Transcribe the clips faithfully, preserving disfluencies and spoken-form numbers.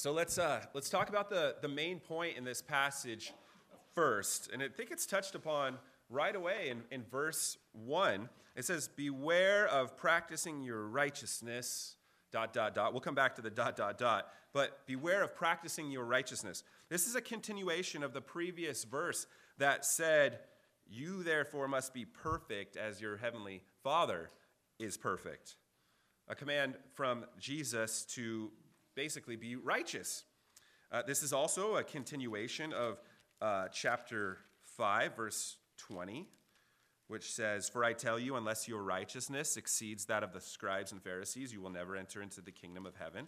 So let's uh, let's talk about the, the main point in this passage first. And I think it's touched upon right away in, in verse one. It says, beware of practicing your righteousness, dot, dot, dot. We'll come back to the dot, dot, dot. But beware of practicing your righteousness. This is a continuation of the previous verse that said, you therefore must be perfect as your heavenly Father is perfect. A command from Jesus to basically be righteous. Uh, this is also a continuation of uh, chapter five, verse twenty, which says, for I tell you, unless your righteousness exceeds that of the scribes and Pharisees, you will never enter into the kingdom of heaven.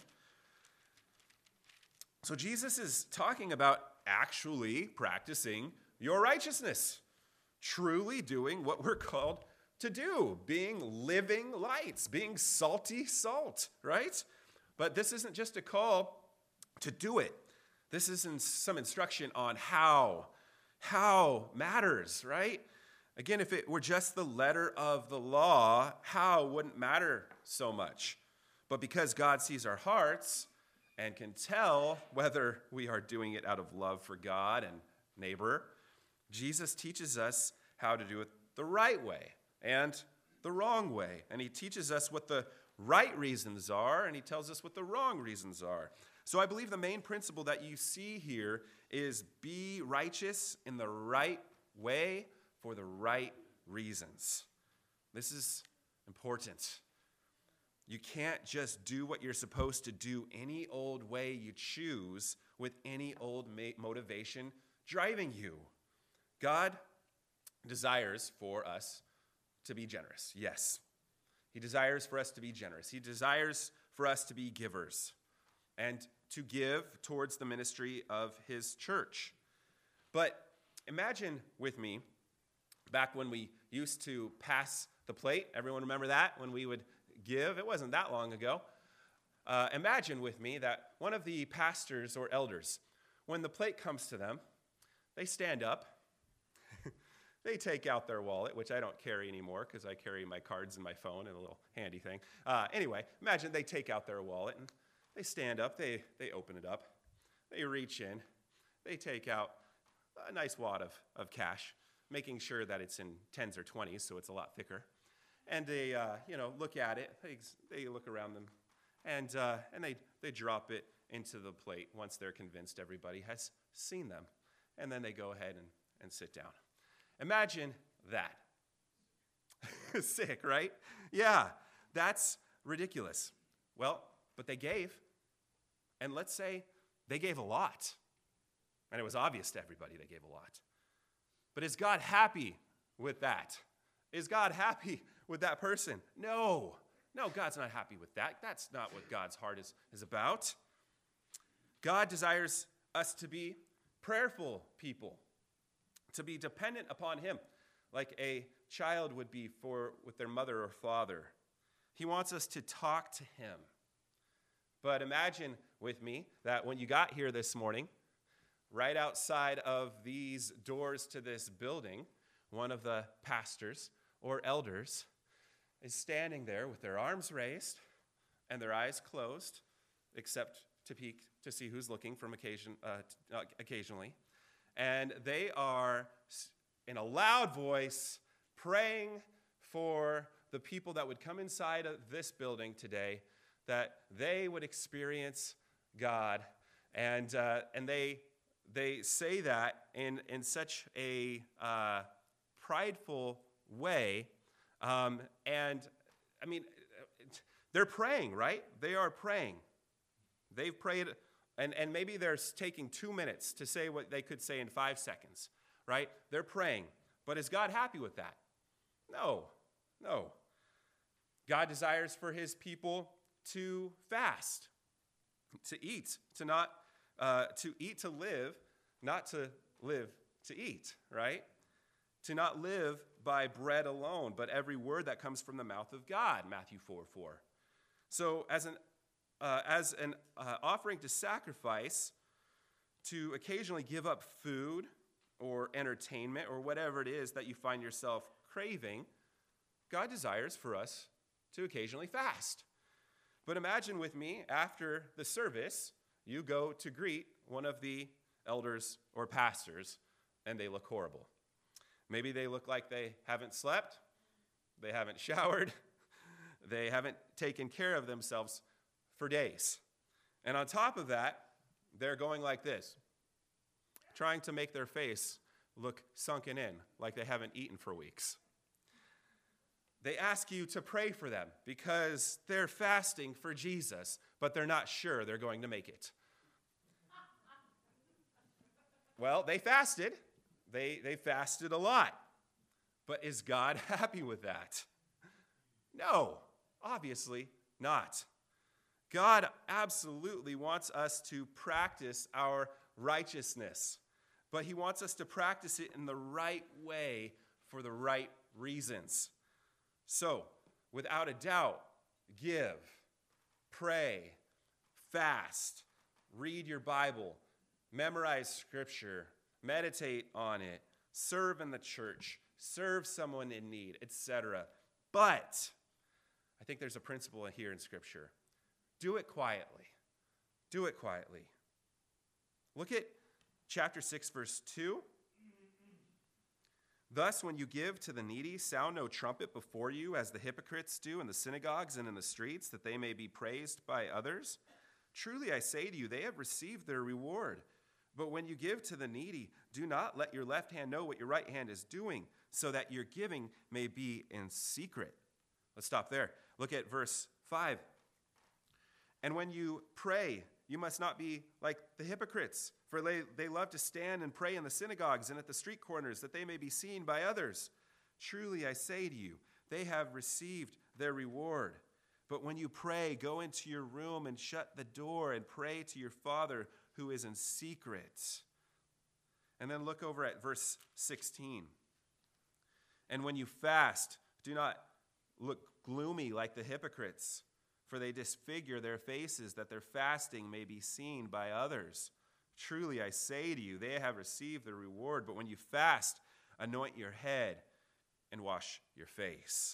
So Jesus is talking about actually practicing your righteousness, truly doing what we're called to do, being living lights, being salty salt, right? But this isn't just a call to do it. This is some instruction on how. How matters, right? Again, if it were just the letter of the law, how wouldn't matter so much. But because God sees our hearts and can tell whether we are doing it out of love for God and neighbor, Jesus teaches us how to do it the right way and the wrong way. And he teaches us what the right reasons are, and he tells us what the wrong reasons are. So I believe the main principle that you see here is be righteous in the right way for the right reasons. This is important. You can't just do what you're supposed to do any old way you choose with any old motivation driving you. God desires for us to be generous, yes. He desires for us to be generous. He desires for us to be givers and to give towards the ministry of his church. But imagine with me, back when we used to pass the plate, everyone remember that? When we would give, it wasn't that long ago. Uh, imagine with me that one of the pastors or elders, when the plate comes to them, they stand up. They take out their wallet, which I don't carry anymore because I carry my cards and my phone and a little handy thing. Uh, anyway, imagine they take out their wallet and they stand up, they, they open it up, they reach in, they take out a nice wad of, of cash, making sure that it's in tens or twenties, so it's a lot thicker. And they, uh, you know, look at it, they, they look around them, and uh, and they, they drop it into the plate once they're convinced everybody has seen them. And then they go ahead and, and sit down. Imagine that. Sick, right? Yeah, that's ridiculous. Well, but they gave. And let's say they gave a lot. And it was obvious to everybody they gave a lot. But is God happy with that? Is God happy with that person? No. No, God's not happy with that. That's not what God's heart is, is about. God desires us to be prayerful people, to be dependent upon him, like a child would be for with their mother or father. He wants us to talk to him. But imagine with me that when you got here this morning, right outside of these doors to this building, one of the pastors or elders is standing there with their arms raised and their eyes closed, except to peek to see who's looking from occasion, uh, uh, occasionally. And they are, in a loud voice, praying for the people that would come inside of this building today, that they would experience God. And uh, and they they say that in, in such a uh, prideful way. Um, and, I mean, they're praying, right? They are praying. They've prayed. And, and maybe they're taking two minutes to say what they could say in five seconds, right? They're praying. But is God happy with that? No, no. God desires for his people to fast, to eat, to not, uh, to eat to live, not to live to eat, right? To not live by bread alone, but every word that comes from the mouth of God, Matthew four four. So as an Uh, as an uh, offering to sacrifice, to occasionally give up food or entertainment or whatever it is that you find yourself craving, God desires for us to occasionally fast. But imagine with me, after the service, you go to greet one of the elders or pastors, and they look horrible. Maybe they look like they haven't slept, they haven't showered, they haven't taken care of themselves for days. And on top of that, they're going like this, trying to make their face look sunken in, like they haven't eaten for weeks. They ask you to pray for them because they're fasting for Jesus, but they're not sure they're going to make it. Well, they fasted. They, they fasted a lot. But is God happy with that? No, obviously not. God absolutely wants us to practice our righteousness, but he wants us to practice it in the right way for the right reasons. So, without a doubt, give, pray, fast, read your Bible, memorize Scripture, meditate on it, serve in the church, serve someone in need, et cetera. But I think there's a principle here in Scripture. Do it quietly. Do it quietly. Look at chapter six, verse two. Thus, when you give to the needy, sound no trumpet before you, as the hypocrites do in the synagogues and in the streets, that they may be praised by others. Truly, I say to you, they have received their reward. But when you give to the needy, do not let your left hand know what your right hand is doing, so that your giving may be in secret. Let's stop there. Look at verse five. And when you pray, you must not be like the hypocrites, for they, they love to stand and pray in the synagogues and at the street corners, that they may be seen by others. Truly, I say to you, they have received their reward. But when you pray, go into your room and shut the door and pray to your Father who is in secret. And then look over at verse sixteen. And when you fast, do not look gloomy like the hypocrites, for they disfigure their faces, that their fasting may be seen by others. Truly, I say to you, they have received the reward. But when you fast, anoint your head and wash your face.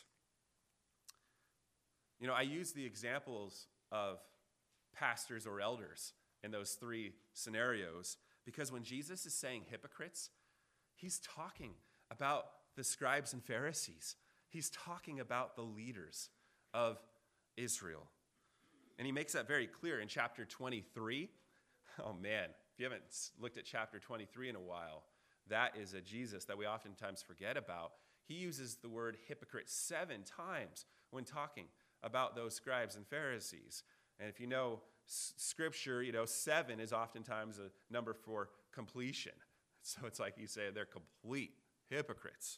You know, I use the examples of pastors or elders in those three scenarios because when Jesus is saying hypocrites, he's talking about the scribes and Pharisees. He's talking about the leaders of Israel. And he makes that very clear in chapter twenty-three. Oh man, if you haven't looked at chapter twenty-three in a while, that is a Jesus that we oftentimes forget about. He uses the word hypocrite seven times when talking about those scribes and Pharisees. And if you know s- scripture, you know, seven is oftentimes a number for completion. So it's like you say, they're complete hypocrites.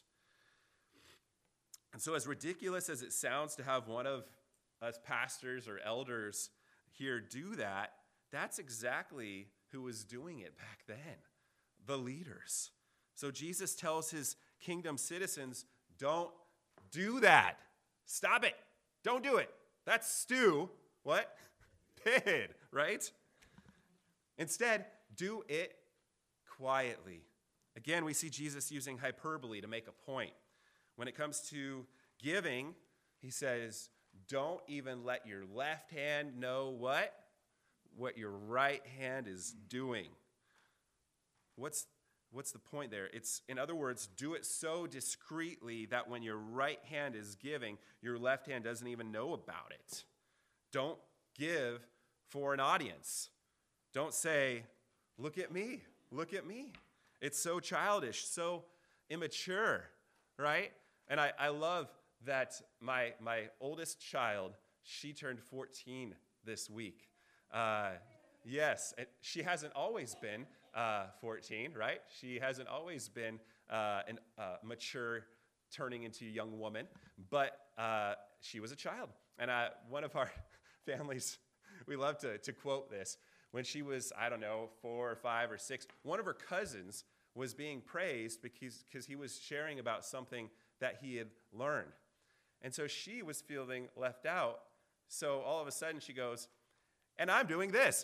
And so as ridiculous as it sounds to have one of us pastors or elders here do that, that's exactly who was doing it back then, the leaders. So Jesus tells his kingdom citizens, don't do that. Stop it. Don't do it. That's Stu. What? Did, right? Instead, do it quietly. Again, we see Jesus using hyperbole to make a point. When it comes to giving, he says, don't even let your left hand know what? What your right hand is doing. What's, what's the point there? It's, in other words, do it so discreetly that when your right hand is giving, your left hand doesn't even know about it. Don't give for an audience. Don't say, look at me, look at me. It's so childish, so immature, right? And I, I love that my, my oldest child, she turned fourteen this week. Uh, yes, and she hasn't always been uh, fourteen, right? She hasn't always been uh, an uh, mature, turning into a young woman, but uh, she was a child. And uh, one of our families, we love to, to quote this. When she was, I don't know, four or five or six, one of her cousins was being praised because, because he was sharing about something that he had learned. And so she was feeling left out. So all of a sudden she goes, and I'm doing this.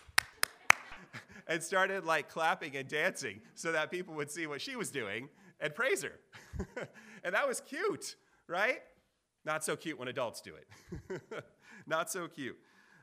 And started like clapping and dancing so that people would see what she was doing and praise her. And that was cute, right? Not so cute when adults do it. Not so cute.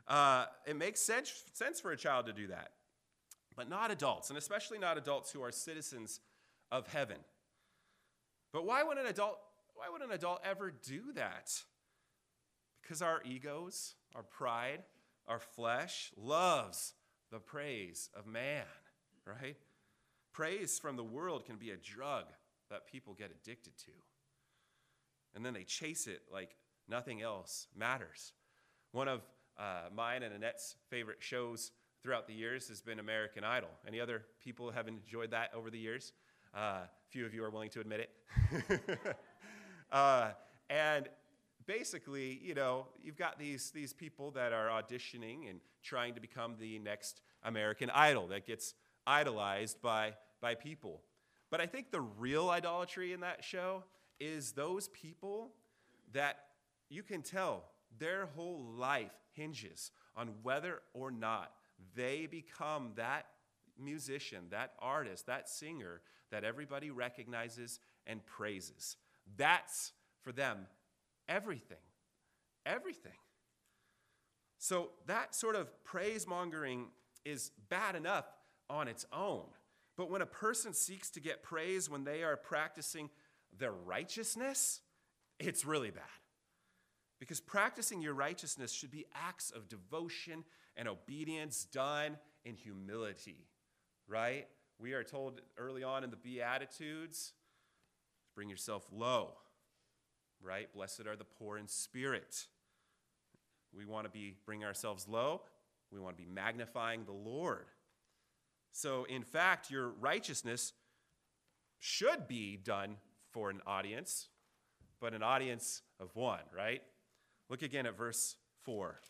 Uh, it makes sense, sense for a child to do that, but not adults, and especially not adults who are citizens of heaven. But why would an adult, why would an adult ever do that? Because our egos, our pride, our flesh loves the praise of man, right? Praise from the world can be a drug that people get addicted to. And then they chase it like nothing else matters. One of uh, mine and Annette's favorite shows throughout the years has been American Idol. Any other people have enjoyed that over the years? Uh, a few of you are willing to admit it. uh, and basically, you know, you've got these, these people that are auditioning and trying to become the next American Idol that gets idolized by, by people. But I think the real idolatry in that show is those people that you can tell their whole life hinges on whether or not they become that musician, that artist, that singer that everybody recognizes and praises. That's, for them, everything. Everything. So that sort of praise-mongering is bad enough on its own. But when a person seeks to get praise when they are practicing their righteousness, it's really bad. Because practicing your righteousness should be acts of devotion and obedience done in humility, right? We are told early on in the Beatitudes, bring yourself low, right? Blessed are the poor in spirit. We want to be bring ourselves low. We want to be magnifying the Lord. So, in fact, your righteousness should be done for an audience, but an audience of one, right? Look again at verse four.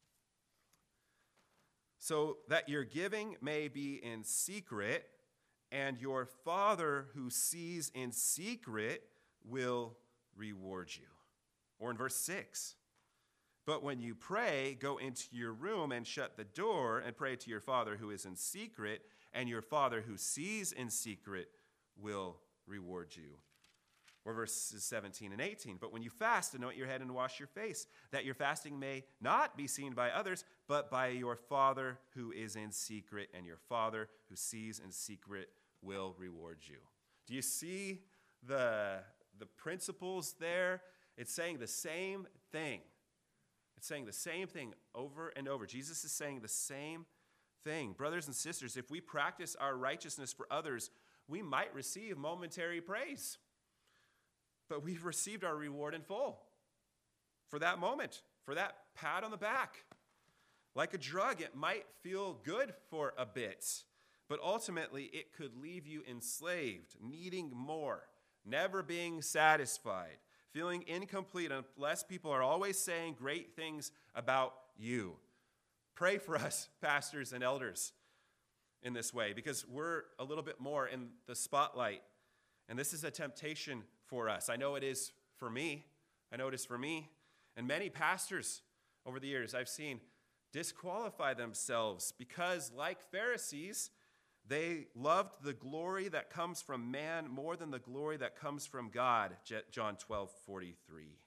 So that your giving may be in secret, and your Father who sees in secret will reward you. Or in verse six. But when you pray, go into your room and shut the door and pray to your Father who is in secret, and your Father who sees in secret will reward you. Or verses seventeen and eighteen. But when you fast, anoint your head and wash your face, that your fasting may not be seen by others, but by your Father who is in secret, and your Father who sees in secret will reward you. Do you see the, the principles there? It's saying the same thing. It's saying the same thing over and over. Jesus is saying the same thing. Brothers and sisters, if we practice our righteousness for others, we might receive momentary praise. But we've received our reward in full for that moment, for that pat on the back. Like a drug, it might feel good for a bit, but ultimately it could leave you enslaved, needing more, never being satisfied, feeling incomplete unless people are always saying great things about you. Pray for us, pastors and elders, in this way, because we're a little bit more in the spotlight. And this is a temptation for us. I know it is for me. I know it is for me. And many pastors over the years I've seen disqualify themselves because, like Pharisees, they loved the glory that comes from man more than the glory that comes from God, John twelve forty-three.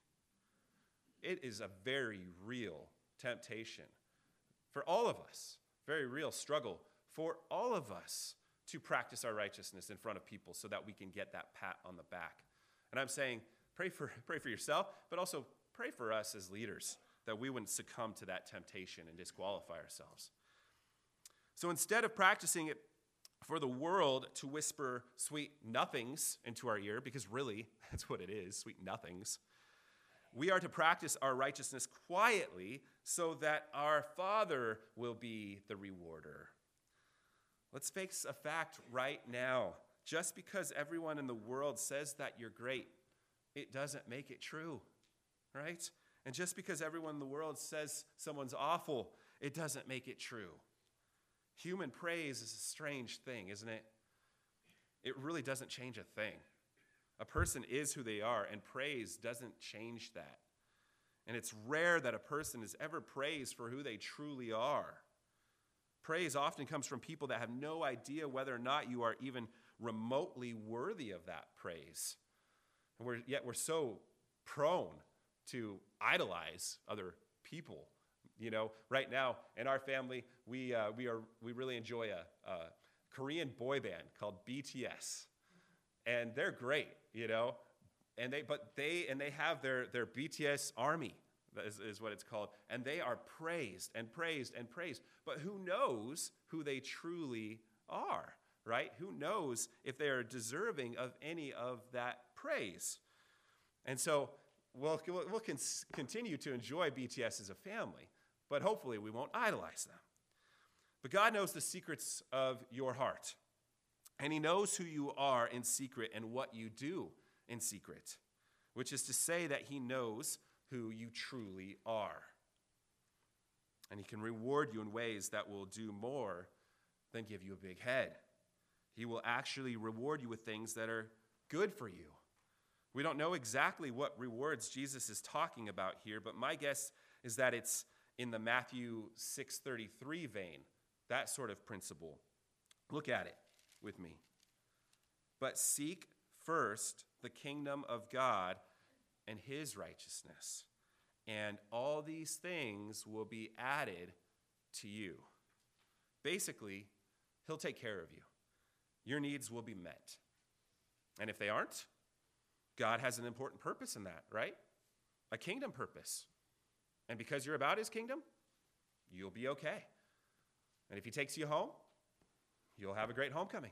It is a very real temptation for all of us, very real struggle for all of us to practice our righteousness in front of people so that we can get that pat on the back. And I'm saying, pray for, pray for yourself, but also pray for us as leaders that we wouldn't succumb to that temptation and disqualify ourselves. So instead of practicing it for the world to whisper sweet nothings into our ear, because really, that's what it is, sweet nothings, we are to practice our righteousness quietly so that our Father will be the rewarder. Let's face a fact right now. Just because everyone in the world says that you're great, it doesn't make it true, right? And just because everyone in the world says someone's awful, it doesn't make it true. Human praise is a strange thing, isn't it? It really doesn't change a thing. A person is who they are, and praise doesn't change that. And it's rare that a person is ever praised for who they truly are. Praise often comes from people that have no idea whether or not you are even remotely worthy of that praise. And we're, yet we're so prone to idolize other people, You know, right now in our family, we uh, we are we really enjoy a, a Korean boy band called B T S, and they're great. You know, and they but they and they have their their B T S army is, is what it's called, and they are praised and praised and praised. But who knows who they truly are, right? Who knows if they are deserving of any of that praise? And so we'll we'll, we'll con- continue to enjoy B T S as a family. But hopefully we won't idolize them. But God knows the secrets of your heart. And he knows who you are in secret and what you do in secret, which is to say that he knows who you truly are. And he can reward you in ways that will do more than give you a big head. He will actually reward you with things that are good for you. We don't know exactly what rewards Jesus is talking about here, but my guess is that it's in the Matthew six thirty-three vein, that sort of principle. Look at it with me. But seek first the kingdom of God and his righteousness, and all these things will be added to you. Basically, he'll take care of you. Your needs will be met. And if they aren't, God has an important purpose in that, right? A kingdom purpose. And because you're about his kingdom, you'll be okay. And if he takes you home, you'll have a great homecoming.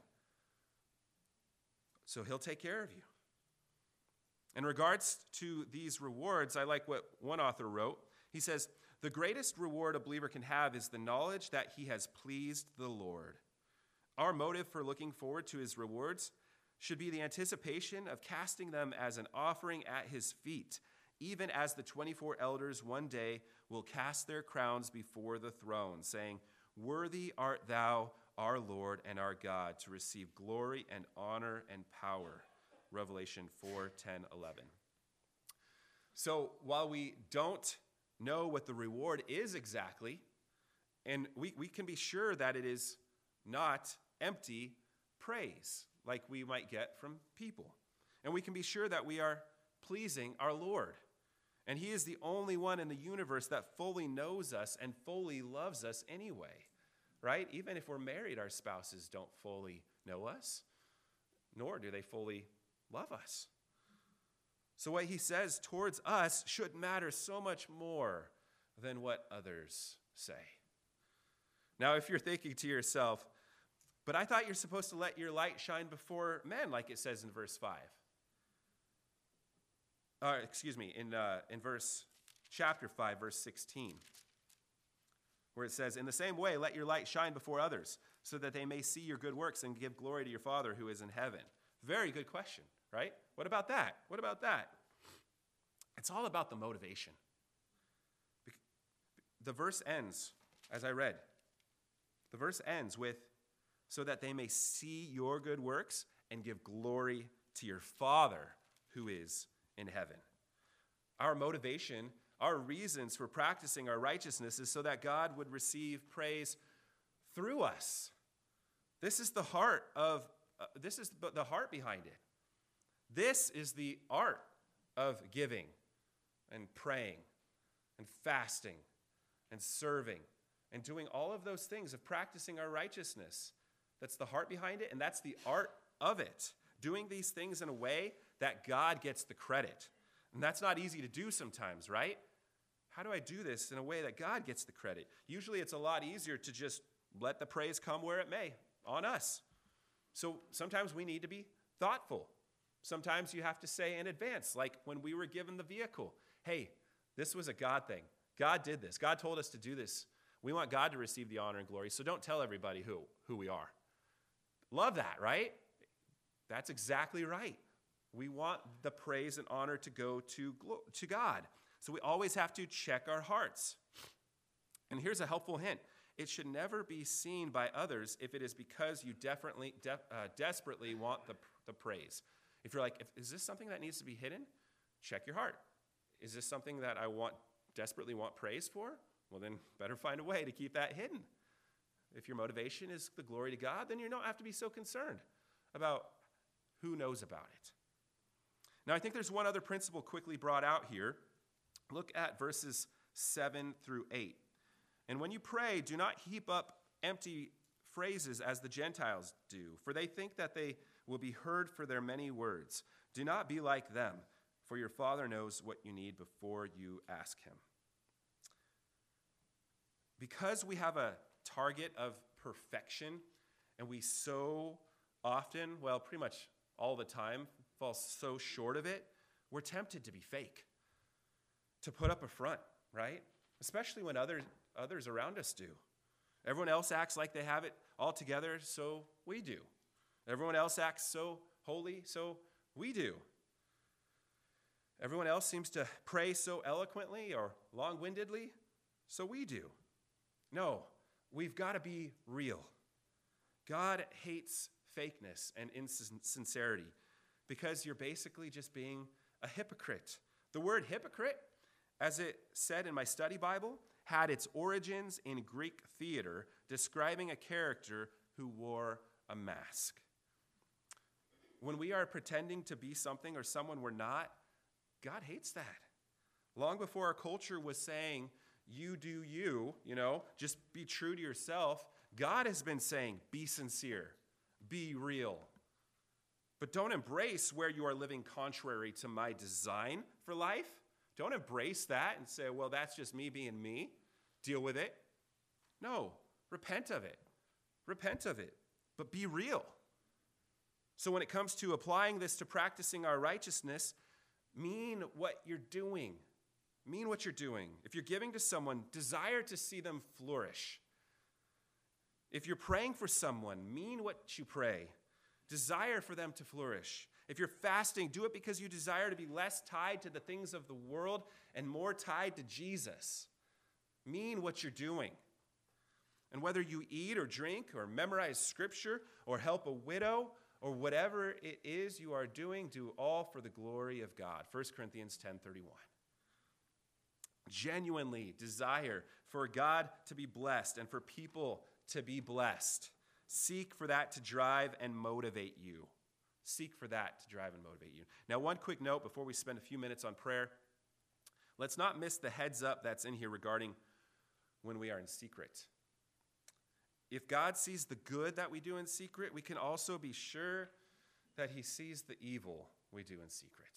So he'll take care of you. In regards to these rewards, I like what one author wrote. He says, the greatest reward a believer can have is the knowledge that he has pleased the Lord. Our motive for looking forward to his rewards should be the anticipation of casting them as an offering at his feet, even as the twenty-four elders one day will cast their crowns before the throne, saying, worthy art thou, our Lord and our God, to receive glory and honor and power. Revelation four, ten, eleven. So while we don't know what the reward is exactly, and we, we can be sure that it is not empty praise like we might get from people. And we can be sure that we are pleasing our Lord. And he is the only one in the universe that fully knows us and fully loves us anyway, right? Even if we're married, our spouses don't fully know us, nor do they fully love us. So what he says towards us should matter so much more than what others say. Now, if you're thinking to yourself, but I thought you're supposed to let your light shine before men, like it says in verse five. Uh, excuse me, in, uh, in verse chapter five, verse sixteen, where it says, in the same way, let your light shine before others, so that they may see your good works and give glory to your Father who is in heaven. Very good question, right? What about that? What about that? It's all about the motivation. The verse ends, as I read, the verse ends with, so that they may see your good works and give glory to your Father who is in heaven. Our motivation, our reasons for practicing our righteousness is so that God would receive praise through us. This is the heart of, uh, this is the heart behind it. This is the art of giving and praying and fasting and serving and doing all of those things of practicing our righteousness. That's the heart behind it, and that's the art of it. Doing these things in a way that God gets the credit. And that's not easy to do sometimes, right? How do I do this in a way that God gets the credit? Usually it's a lot easier to just let the praise come where it may, on us. So sometimes we need to be thoughtful. Sometimes you have to say in advance, like when we were given the vehicle, hey, this was a God thing. God did this. God told us to do this. We want God to receive the honor and glory, so don't tell everybody who, who we are. Love that, right? That's exactly right. We want the praise and honor to go to, to God. So we always have to check our hearts. And here's a helpful hint. It should never be seen by others if it is because you definitely, de- uh, desperately want the, the praise. If you're like, if, is this something that needs to be hidden? Check your heart. Is this something that I want desperately want praise for? Well, then better find a way to keep that hidden. If your motivation is the glory to God, then you don't have to be so concerned about who knows about it. Now, I think there's one other principle quickly brought out here. Look at verses seven through eight. And when you pray, do not heap up empty phrases as the Gentiles do, for they think that they will be heard for their many words. Do not be like them, for your Father knows what you need before you ask him. Because we have a target of perfection, and we so often, well, pretty much all the time, fall so short of it, we're tempted to be fake, to put up a front, right? Especially when others, others around us do. Everyone else acts like they have it all together, so we do. Everyone else acts so holy, so we do. Everyone else seems to pray so eloquently or long-windedly, so we do. No, we've got to be real. God hates fakeness and insincerity because you're basically just being a hypocrite. The word hypocrite, as it said in my study Bible, had its origins in Greek theater, describing a character who wore a mask. When we are pretending to be something or someone we're not, God hates that. Long before our culture was saying, you do you, you know, just be true to yourself, God has been saying, be sincere, be real. But don't embrace where you are living contrary to my design for life. Don't embrace that and say, well, that's just me being me. Deal with it. No, repent of it. Repent of it, but be real. So when it comes to applying this to practicing our righteousness, mean what you're doing. Mean what you're doing. If you're giving to someone, desire to see them flourish. If you're praying for someone, mean what you pray. Desire for them to flourish. If you're fasting, do it because you desire to be less tied to the things of the world and more tied to Jesus. Mean what you're doing. And whether you eat or drink or memorize scripture or help a widow or whatever it is you are doing, do all for the glory of God. First Corinthians ten thirty-one. Genuinely desire for God to be blessed and for people to be blessed. Seek for that to drive and motivate you. Seek for that to drive and motivate you. Now, one quick note before we spend a few minutes on prayer. Let's not miss the heads up that's in here regarding when we are in secret. If God sees the good that we do in secret, we can also be sure that he sees the evil we do in secret.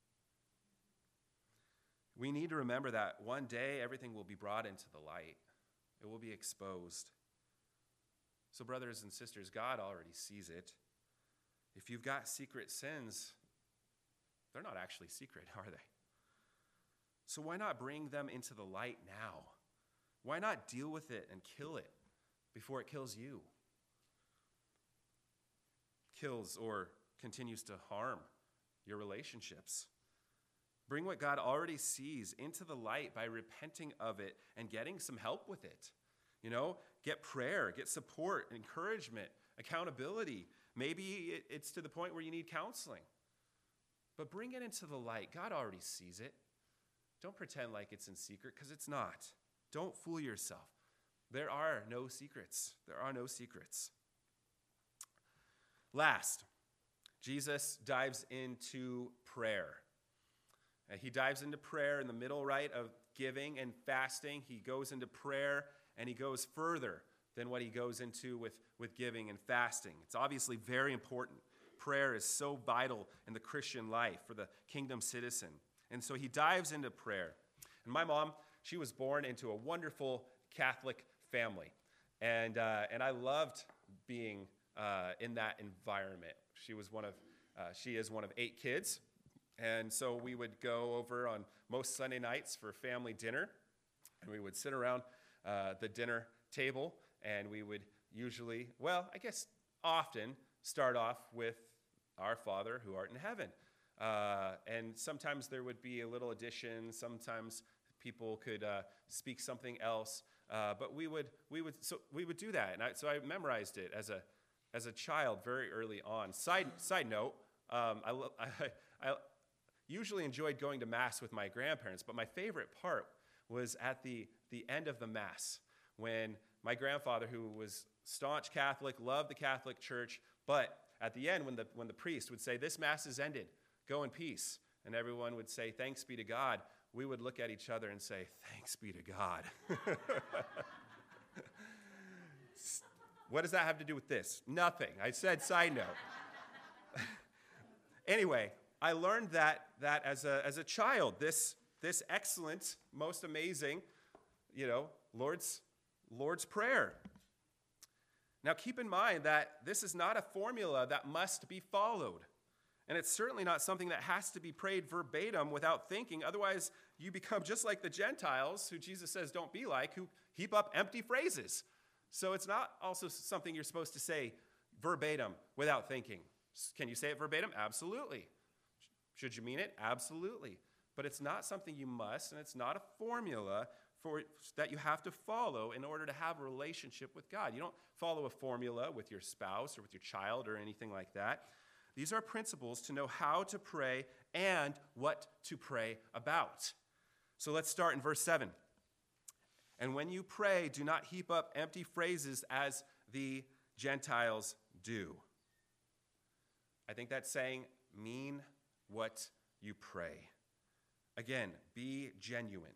We need to remember that one day everything will be brought into the light. It will be exposed. So brothers and sisters, God already sees it. If you've got secret sins, they're not actually secret, are they? So why not bring them into the light now? Why not deal with it and kill it before it kills you? Kills or continues to harm your relationships. Bring what God already sees into the light by repenting of it and getting some help with it. You know, get prayer, get support, encouragement, accountability. Maybe it's to the point where you need counseling. But bring it into the light. God already sees it. Don't pretend like it's in secret, because it's not. Don't fool yourself. There are no secrets. There are no secrets. Last, Jesus dives into prayer. Uh, he dives into prayer in the middle, right, of giving and fasting. He goes into prayer, and he goes further than what he goes into with, with giving and fasting. It's obviously very important. Prayer is so vital in the Christian life for the kingdom citizen. And so he dives into prayer. And my mom, she was born into a wonderful Catholic family. And, uh, and I loved being uh, in that environment. She was one of, uh, she is one of eight kids. And so we would go over on most Sunday nights for family dinner. And we would sit around uh, the dinner table. And we would usually, well, I guess often, start off with our Father who art in heaven. Uh, and sometimes there would be a little addition. Sometimes people could uh, speak something else. Uh, but we would we would so we would do that, and I, so I memorized it as a as a child very early on. Side side note, um, I, I I usually enjoyed going to Mass with my grandparents, but my favorite part was at the the end of the Mass when my grandfather, who was staunch Catholic, loved the Catholic Church, but at the end when the when the priest would say, "This Mass is ended, go in peace," and everyone would say, "Thanks be to God," we would look at each other and say, thanks be to God. What does that have to do with this? Nothing. I said side note. Anyway, I learned that that as a as a child, this this excellent, most amazing, you know, Lord's Lord's Prayer. Now keep in mind that this is not a formula that must be followed. And it's certainly not something that has to be prayed verbatim without thinking. Otherwise, you become just like the Gentiles, who Jesus says don't be like, who heap up empty phrases. So it's not also something you're supposed to say verbatim without thinking. Can you say it verbatim? Absolutely. Should you mean it? Absolutely. But it's not something you must, and it's not a formula for that you have to follow in order to have a relationship with God. You don't follow a formula with your spouse or with your child or anything like that. These are principles to know how to pray and what to pray about. So let's start in verse seven. And when you pray, do not heap up empty phrases as the Gentiles do. I think that's saying, mean what you pray. Again, be genuine.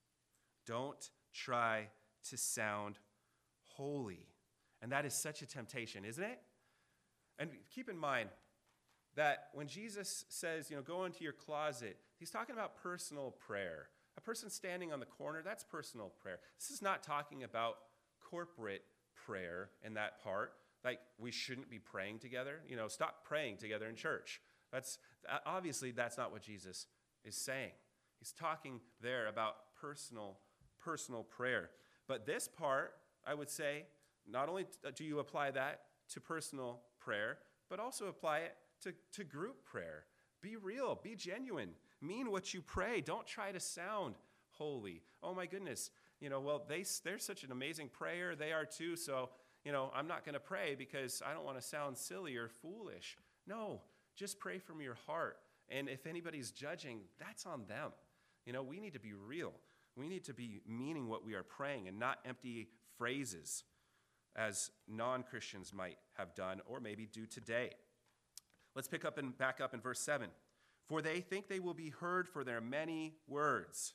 Don't try to sound holy. And that is such a temptation, isn't it? And keep in mind that when Jesus says, you know, go into your closet, he's talking about personal prayer. A person standing on the corner, that's personal prayer. This is not talking about corporate prayer in that part. Like, we shouldn't be praying together. You know, stop praying together in church. That's obviously that's not what Jesus is saying. He's talking there about personal, personal prayer. But this part, I would say, not only do you apply that to personal prayer, but also apply it to, to group prayer. Be real, be genuine, mean what you pray. Don't try to sound holy. Oh my goodness, you know, well, they, they're such an amazing prayer. They are too, so, you know, I'm not going to pray because I don't want to sound silly or foolish. No, just pray from your heart. And if anybody's judging, that's on them. You know, we need to be real. We need to be meaning what we are praying and not empty phrases as non-Christians might have done or maybe do today. Let's pick up and back up in verse seven. For they think they will be heard for their many words.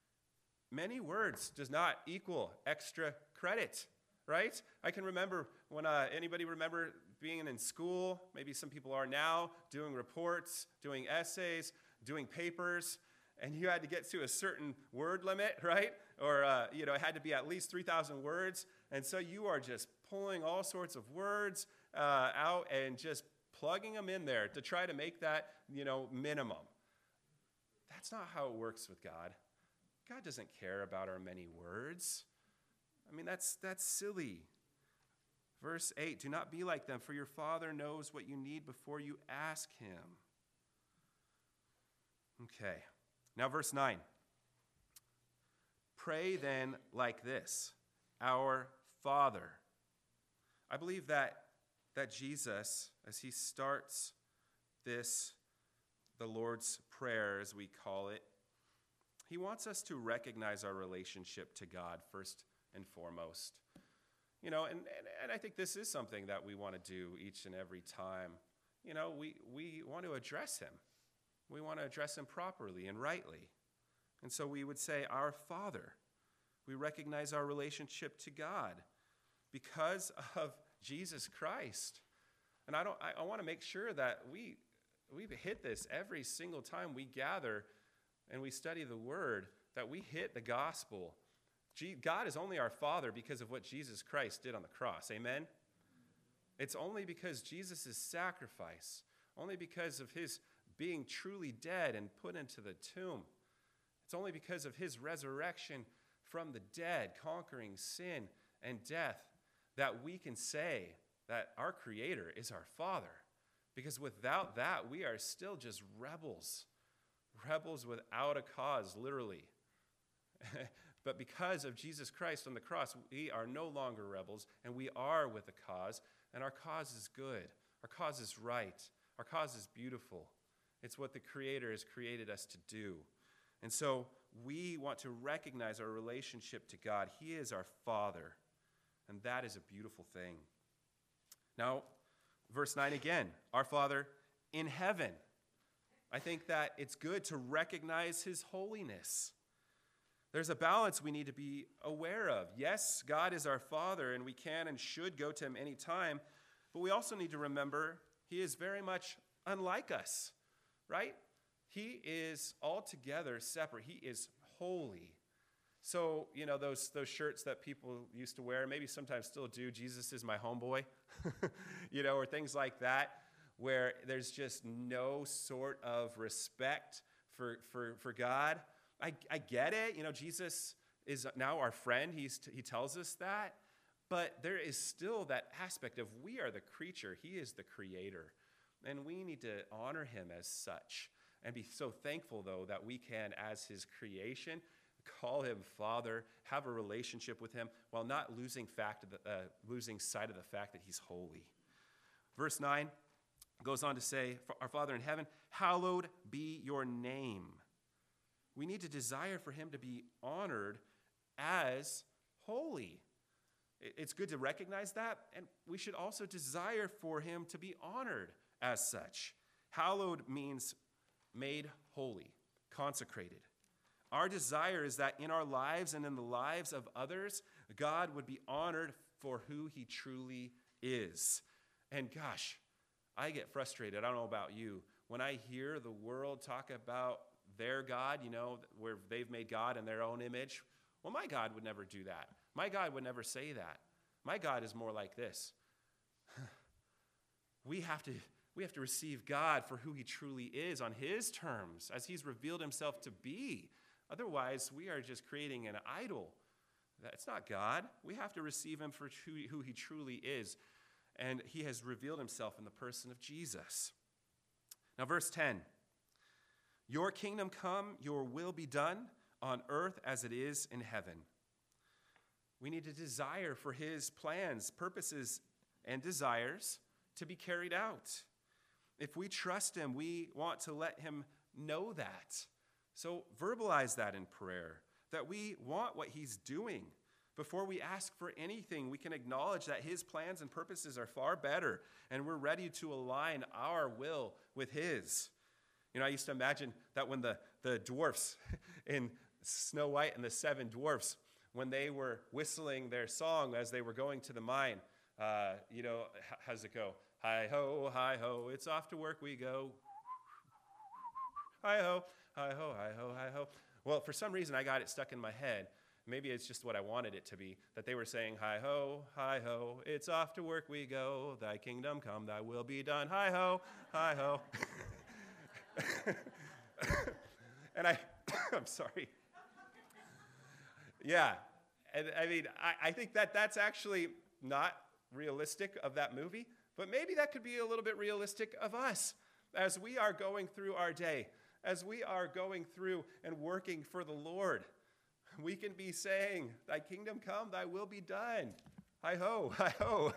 Many words does not equal extra credit, right? I can remember when uh, anybody remember being in school, maybe some people are now, doing reports, doing essays, doing papers, and you had to get to a certain word limit, right? Or, uh, you know, it had to be at least three thousand words. And so you are just pulling all sorts of words uh, out and just plugging them in there to try to make that, you know, minimum. That's not how it works with God. God doesn't care about our many words. I mean, that's that's silly. Verse eight, do not be like them, for your Father knows what you need before you ask him. Okay. Now, verse nine. Pray then like this, our Father. I believe that, that Jesus, as he starts this, the Lord's Prayer, as we call it, he wants us to recognize our relationship to God first and foremost. You know, and, and, and I think this is something that we want to do each and every time. You know, we, we want to address him. We want to address him properly and rightly. And so we would say, our Father. We recognize our relationship to God because of Jesus Christ. And I don't. I, I want to make sure that we we hit this every single time we gather and we study the Word, that we hit the gospel. God is only our Father because of what Jesus Christ did on the cross. Amen? It's only because Jesus' sacrifice, only because of his being truly dead and put into the tomb. It's only because of his resurrection from the dead, conquering sin and death, that we can say that our Creator is our Father. Because without that, we are still just rebels. Rebels without a cause, literally. But because of Jesus Christ on the cross, we are no longer rebels, and we are with a cause, and our cause is good. Our cause is right. Our cause is beautiful. It's what the Creator has created us to do. And so we want to recognize our relationship to God. He is our Father, and that is a beautiful thing. Now, verse nine again, our Father in heaven. I think that it's good to recognize his holiness. There's a balance we need to be aware of. Yes, God is our Father, and we can and should go to him anytime, but we also need to remember he is very much unlike us, right? He is altogether separate. He is holy. So, you know, those, those shirts that people used to wear, maybe sometimes still do, Jesus is my homeboy, you know, or things like that, where there's just no sort of respect for, for, for God. I, I get it. You know, Jesus is now our friend. He's, he tells us that. But there is still that aspect of we are the creature. He is the creator. And we need to honor him as such and be so thankful, though, that we can, as his creation, call him Father, have a relationship with him while not losing, fact of the, uh, losing sight of the fact that he's holy. Verse nine goes on to say, our Father in heaven, hallowed be your name. We need to desire for him to be honored as holy. It's good to recognize that, and we should also desire for him to be honored as such. Hallowed means made holy, consecrated. Our desire is that in our lives and in the lives of others, God would be honored for who he truly is. And gosh, I get frustrated. I don't know about you. When I hear the world talk about their God, you know, where they've made God in their own image, well, my God would never do that. My God would never say that. My God is more like this. We have to, we have to receive God for who he truly is on his terms, as he's revealed himself to be. Otherwise, we are just creating an idol. That's not God. We have to receive him for who he truly is. And he has revealed himself in the person of Jesus. Now, verse ten. Your kingdom come, your will be done on earth as it is in heaven. We need to desire for his plans, purposes, and desires to be carried out. If we trust him, we want to let him know that. So verbalize that in prayer, that we want what he's doing. Before we ask for anything, we can acknowledge that his plans and purposes are far better, and we're ready to align our will with his. You know, I used to imagine that when the, the dwarfs in Snow White and the Seven Dwarfs, when they were whistling their song as they were going to the mine, uh, you know, how does it go? Hi-ho, hi-ho, it's off to work we go. Hi-ho, hi-ho, hi-ho, hi-ho. Well, for some reason, I got it stuck in my head. Maybe it's just what I wanted it to be, that they were saying, hi-ho, hi-ho, it's off to work we go. Thy kingdom come, thy will be done. Hi-ho, hi-ho. And I, I'm sorry. Yeah, and I mean, I, I think that that's actually not realistic of that movie, but maybe that could be a little bit realistic of us as we are going through our day, as we are going through and working for the Lord. We can be saying, thy kingdom come, thy will be done. Hi-ho, hi-ho.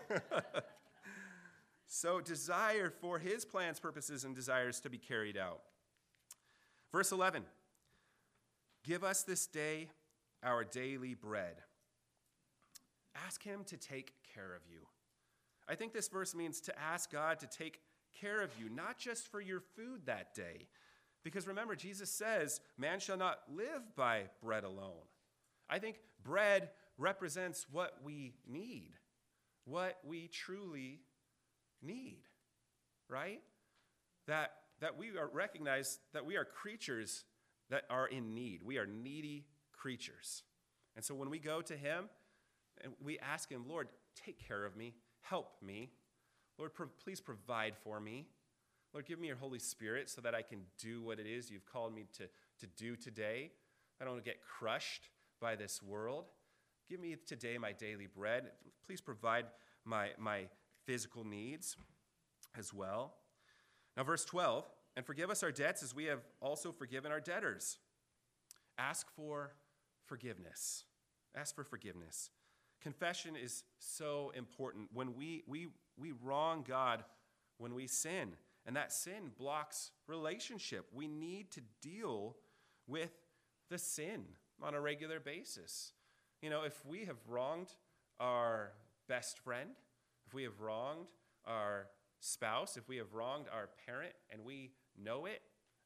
So desire for his plans, purposes, and desires to be carried out. Verse eleven, give us this day our daily bread. Ask him to take care of you. I think this verse means to ask God to take care of you, not just for your food that day. Because remember, Jesus says, man shall not live by bread alone. I think bread represents what we need, what we truly need, right? That, that we are recognize that we are creatures that are in need. We are needy creatures. And so when we go to him and we ask him, Lord, take care of me, help me. Lord, pro- please provide for me. Lord, give me your Holy Spirit so that I can do what it is you've called me to, to do today. I don't want to get crushed by this world. Give me today my daily bread. Please provide my, my physical needs as well. Now, verse twelve, and forgive us our debts as we have also forgiven our debtors. Ask for forgiveness. Ask for forgiveness. Confession is so important. When we, we, we wrong God, when we sin, and that sin blocks relationship. We need to deal with the sin on a regular basis. You know, if we have wronged our best friend, if we have wronged our spouse, if we have wronged our parent and we know it,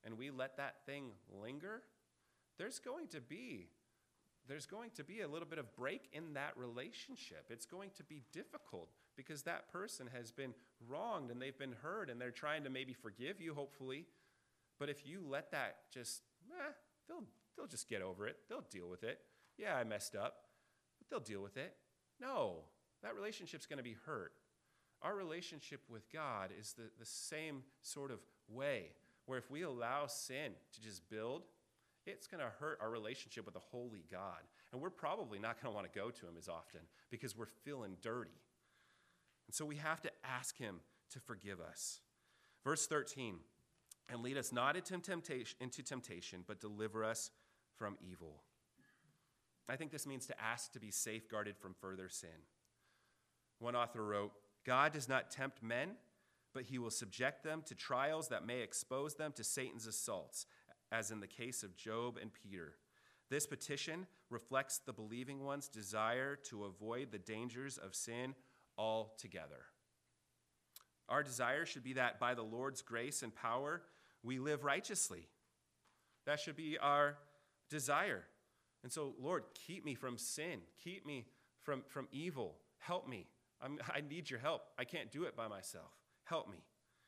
and we let that thing linger, there's going to be there's going to be a little bit of break in that relationship. It's going to be difficult because that person has been wronged and they've been hurt and they're trying to maybe forgive you, hopefully. But if you let that just, eh, they'll, they'll just get over it. They'll deal with it. Yeah, I messed up, but they'll deal with it. No, that relationship's going to be hurt. Our relationship with God is the, the same sort of way, where if we allow sin to just build, it's going to hurt our relationship with a holy God. And we're probably not going to want to go to him as often because we're feeling dirty. And so we have to ask him to forgive us. Verse thirteen, and lead us not into temptation, into temptation, but deliver us from evil. I think this means to ask to be safeguarded from further sin. One author wrote, God does not tempt men, but he will subject them to trials that may expose them to Satan's assaults, as in the case of Job and Peter. This petition reflects the believing one's desire to avoid the dangers of sin altogether. Our desire should be that by the Lord's grace and power, we live righteously. That should be our desire. And so, Lord, keep me from sin. Keep me from, from evil. Help me. I'm, I need your help. I can't do it by myself. Help me.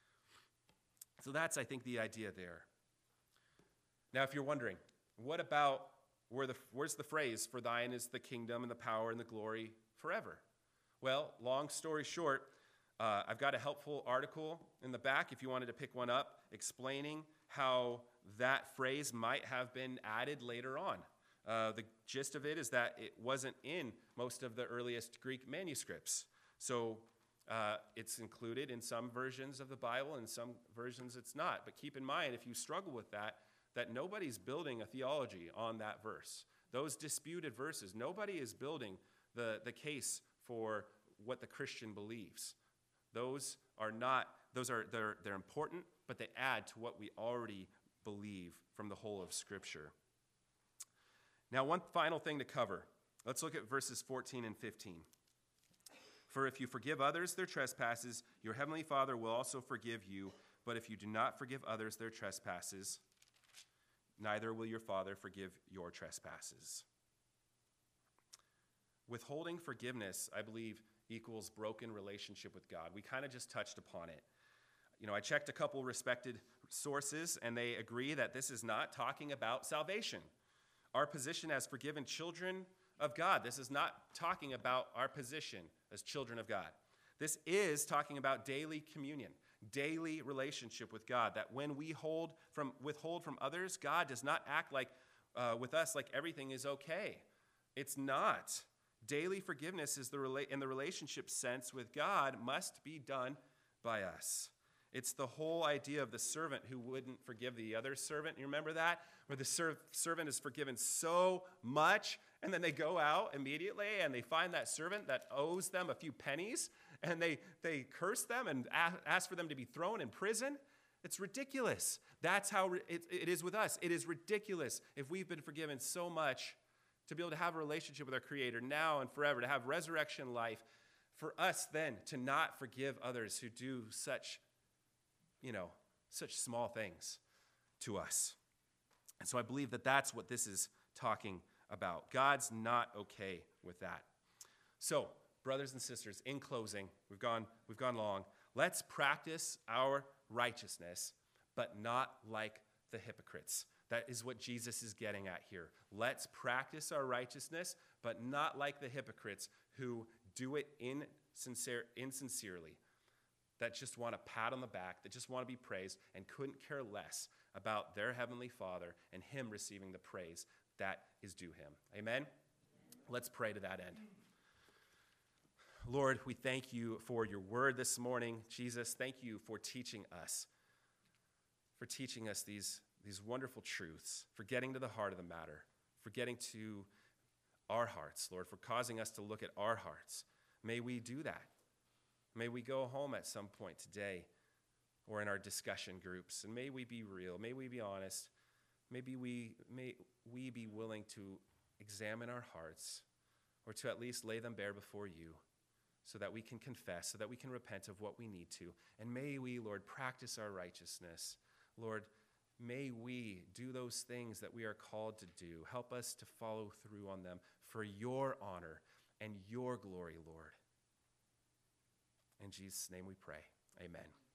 So that's, I think, the idea there. Now, if you're wondering, what about where the, where's the phrase, for thine is the kingdom and the power and the glory forever? Well, long story short, uh, I've got a helpful article in the back if you wanted to pick one up, explaining how that phrase might have been added later on. Uh, the gist of it is that it wasn't in most of the earliest Greek manuscripts. So uh, it's included in some versions of the Bible, and some versions it's not. But keep in mind, if you struggle with that, that nobody's building a theology on that verse. Those disputed verses, nobody is building the, the case for what the Christian believes. Those are not, those are, they're, they're important, but they add to what we already believe from the whole of Scripture. Now, one final thing to cover. Let's look at verses fourteen and fifteen. For if you forgive others their trespasses, your heavenly Father will also forgive you. But if you do not forgive others their trespasses, neither will your Father forgive your trespasses. Withholding forgiveness, I believe, equals broken relationship with God. We kind of just touched upon it. You know, I checked a couple respected sources, and they agree that this is not talking about salvation. Our position as forgiven children of God, this is not talking about our position as children of God. This is talking about daily communion, daily relationship with God, that when we hold from, withhold from others, God does not act like uh, with us like everything is okay. It's not. Daily forgiveness is the rela- in the relationship sense with God must be done by us. It's the whole idea of the servant who wouldn't forgive the other servant. You remember that? Where the ser- servant is forgiven so much, and then they go out immediately and they find that servant that owes them a few pennies, and they, they curse them and a- ask for them to be thrown in prison. It's ridiculous. That's how it, it is with us. It is ridiculous if we've been forgiven so much to be able to have a relationship with our Creator now and forever, to have resurrection life, for us then to not forgive others who do such, you know, such small things to us. And so I believe that that's what this is talking about. God's not okay with that. So, brothers and sisters, in closing, we've gone, we've gone long. Let's practice our righteousness, but not like the hypocrites. That is what Jesus is getting at here. Let's practice our righteousness, but not like the hypocrites who do it insincere, insincerely, that just want a pat on the back, that just want to be praised, and couldn't care less about their heavenly Father and him receiving the praise that is due him. Amen? Let's pray to that end. Lord, we thank you for your word this morning. Jesus, thank you for teaching us, for teaching us these, these wonderful truths, for getting to the heart of the matter, for getting to our hearts, Lord, for causing us to look at our hearts. May we do that. May we go home at some point today or in our discussion groups, and may we be real. May we be honest. Maybe we may we be willing to examine our hearts, or to at least lay them bare before you, so that we can confess, so that we can repent of what we need to. And may we, Lord, practice our righteousness. Lord, May we do those things that we are called to do. Help us to follow through on them for your honor and your glory, Lord. In Jesus' name we pray. Amen.